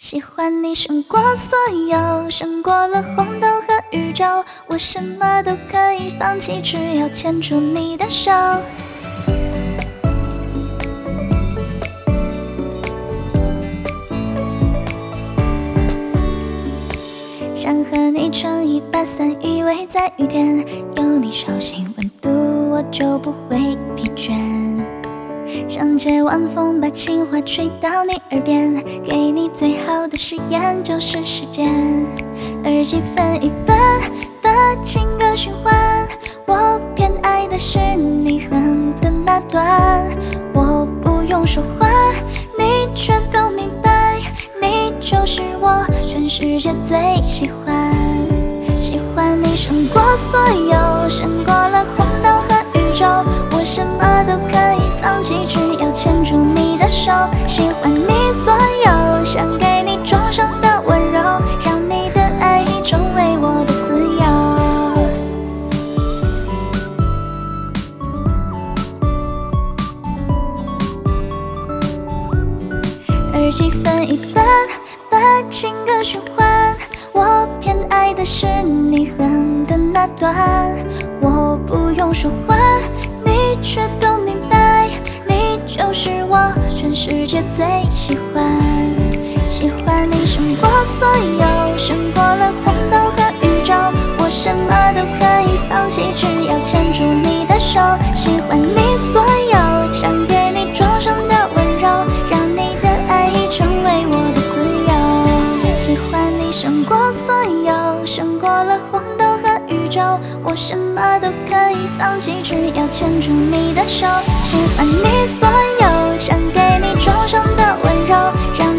喜欢你胜过所有，胜过了红豆和宇宙，我什么都可以放弃，只要牵住你的手。想和你撑一把伞，依偎在雨天，有你手心温度，我就不会疲倦。想借晚风把情话吹到你耳边，给你最好的誓言就是时间。耳机分一半，把情歌循环，我偏爱的是你哼的那段。我不用说话，你全都明白，你就是我全世界最喜欢。喜欢你胜过所有，胜过了红豆和宇宙，我什么都可以放弃，只要牵住你的手。喜欢你所有，想给你终生的温柔，让你的爱意成为我的私有。耳机分一半，把情歌循环，我偏爱的是你哼的那段。我不用说话，你却都明白，你就是我全世界最喜欢。喜欢你胜过所有，胜过了红豆和宇宙，我什么都可以放弃，只要牵住你的手。喜欢你所有，想给你终生的温柔，让你的爱意成为我的私有。喜欢你胜过所有，胜过了红豆和宇宙，我什么都可以放弃，只要牵住你的手。喜欢你所有，想给你终生的温柔，让